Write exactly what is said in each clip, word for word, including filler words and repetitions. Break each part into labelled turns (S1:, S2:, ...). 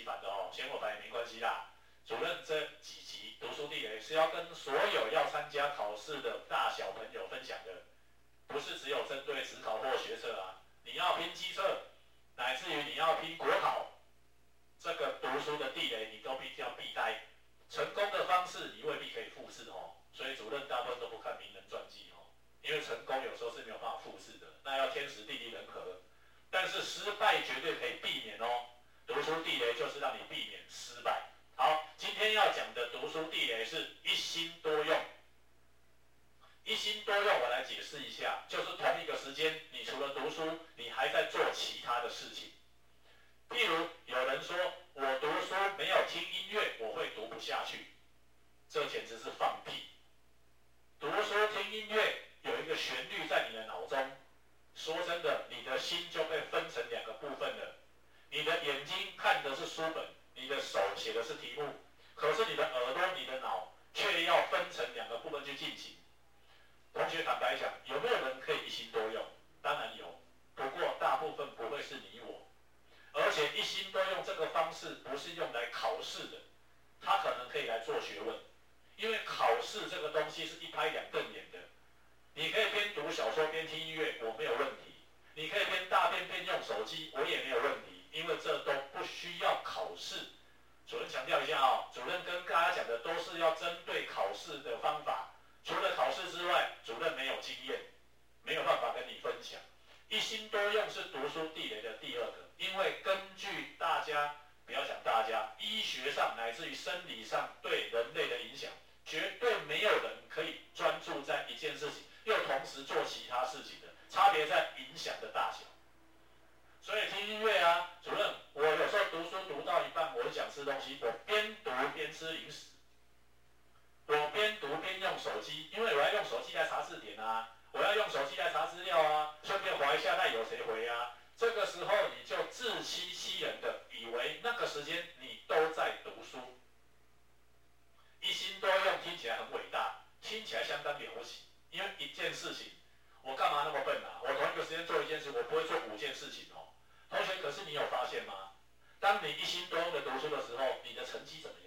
S1: 级版的哦，先后版也没关系啦。主任这几集读书地雷是要跟所有要参加考试的大小朋友分享的，不是只有针对职考或学测啊。你要拼基测，乃至于你要拼国考，这个读书的地雷你都必须要避开。成功的方式你未必可以复制哦，所以主任大部分都不看名人传记哦，因为成功有时候是没有办法复制的，那要天时地利人和。但是失败绝对可以避免哦，读书地雷就是让你避免失败。好，今天要讲的读书地雷是一心多用。一心多用，我来解释一下，就是同一个时间，你除了读书，你还在做其他的事情。譬如有人说，我读书没有听音乐，我会读不下去，这简直是放屁。读书听音乐有一个旋律在你的脑中，说真的，你的心就被分成两个部分了。你的眼睛看的是书本，你的手写的是题目，可是你的耳朵、你的脑却要分成两个部分去进行。同学坦白讲，有没有人可以一心多用？当然有，不过大部分不会是你我。而且一心多用这个方式不是用来考试的，它可能可以来做学问。因为考试这个东西是一拍两瞪眼的，你可以边读小说边听音乐，我没有问题；你可以边大便边用手机，我也没有问题，因为这都不需要考试。主任强调一下哦，主任跟大家讲的都是要针对考试的方法。除了考试之外，主任没有经验，没有办法跟你分享。一心多用是读书地雷的第二个，因为根据大家，不要讲大家，医学上乃至于生理上对人类的影响，绝对没有人可以专注在一件事情，又同时做其他事情的，差别在影响的大小。所以听音乐啊，主任，我有时候读书读到一半，我想吃东西，我边读边吃零食。我边读边用手机，因为我要用手机来查字典啊，我要用手机来查资料啊，顺便滑一下那有谁回啊。这个时候你就自欺欺人的以为那个时间你都在读书，一心多用听起来很伟大，听起来相当了不起。因为一件事情，我干嘛那么笨啊？我同一个时间做一件事，我不会做五件事情哦。同学，可是你有发现吗？当你一心多用的读书的时候，你的成绩怎么样？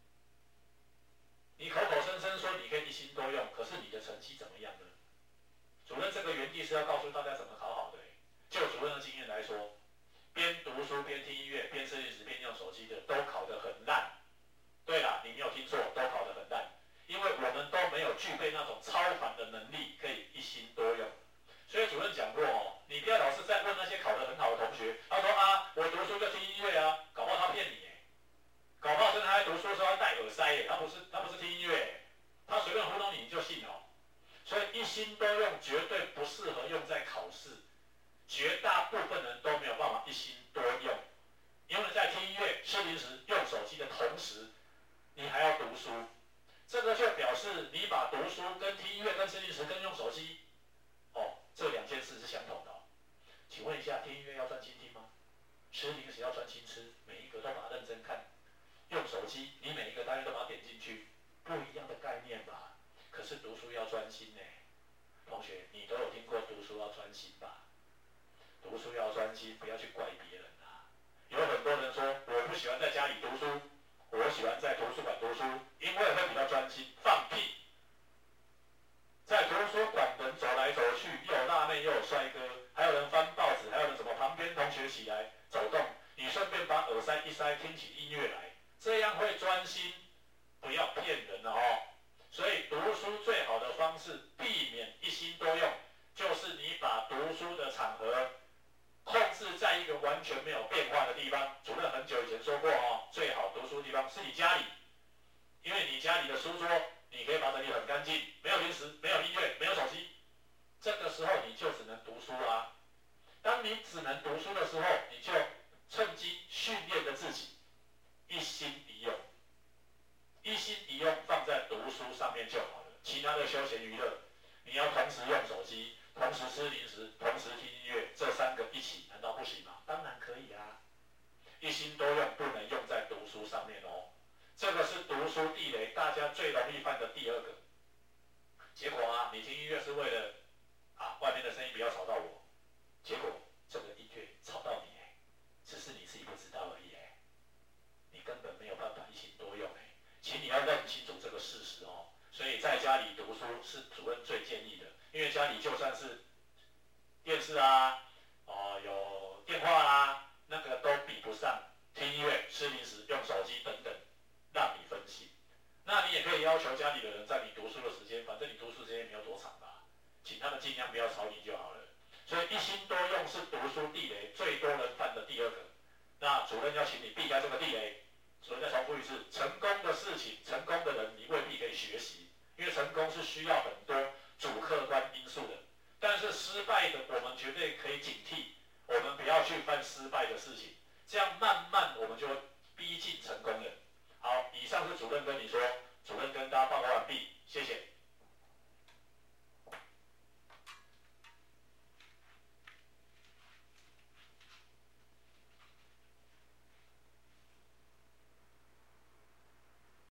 S1: 你口口声声说你可以一心多用，可是你的成绩怎么样呢？主任这个原地是要告诉大家怎么考好的。就主任的经验来说，边读书边听音乐边吃零食边用手机的都考得很烂。对啦，你没有听错，都考得很烂，因为我们都没有具备那种超凡的能力可以一心多用。所以主任讲过哦，你不要老是在问那些考得很好的同学，他说啊，我读书就听音乐啊，搞不好他骗你。搞不好真的他在读书的时候要戴耳塞耶，他不是他不是听音乐，他随便糊弄你你就信哦。所以一心多用绝对不适合用在考试，绝大部分人都没有办法一心多用，因为在听音乐、吃零食、用手机的同时，你还要读书，这个就表示你把读书跟听音乐、跟吃零食、跟用手机，哦，这两件事是相同的哦。请问一下，听音乐要专心听吗？吃零食要专心吃，每一个都把它认真看。用手机，你每一个单元都把它点进去，不一样的概念吧？可是读书要专心呢，同学，你都有听过读书要专心吧？读书要专心，不要去怪别人啊。有很多人说，我不喜欢在家里读书，我喜欢在图书馆读书，因为会比较专心。放屁！在图书馆人走来走去，又有辣妹又有帅哥，还有人翻报纸，还有人什么旁边同学起来走动，你顺便把耳塞一塞，听起音乐来。这样会专心，不要骗人了哦。所以读书最好的方式，避免一心多用，就是你把读书的场合控制在一个完全没有变化的地方。主任很久以前说过哦，最好读书的地方是你家里，因为你家里的书桌，你可以把整理很干净，没有零食，没有音乐，没有手机。这个时候你就只能读书啦。当你只能读书的时候，你就趁机训练着自己。一心一用，一心一用放在读书上面就好了。其他的休闲娱乐，你要同时用手机，同时吃零食，同时听音乐，这三个一起难道不行吗？当然可以啊。一心多用不能用在读书上面哦。这个是读书地雷，大家最容易犯的第二个。结果啊，你听音乐是为了啊外面的声音不要吵到我，结果这个音乐吵到你，只是你自己不知道而已。 是主任最建议的，因为家里就算是电视啊，哦有电话啊，那个都比不上听音乐、吃零食、用手机等等，让你分心。那你也可以要求家里的人在你读书的时间，反正你读书时间也没有多长吧，请他们尽量不要吵你就好了。所以一心多用是读书地雷最多人犯的第二个。那主任要请你避开这个地雷。所以再重复一次，成功的事情、成功的人，你未必可以学习，因为成功是需要很多主客观因素的。但是失败的，我们绝对可以警惕，我们不要去犯失败的事情，这样慢慢我们就逼近成功了。好，以上是主任跟你说。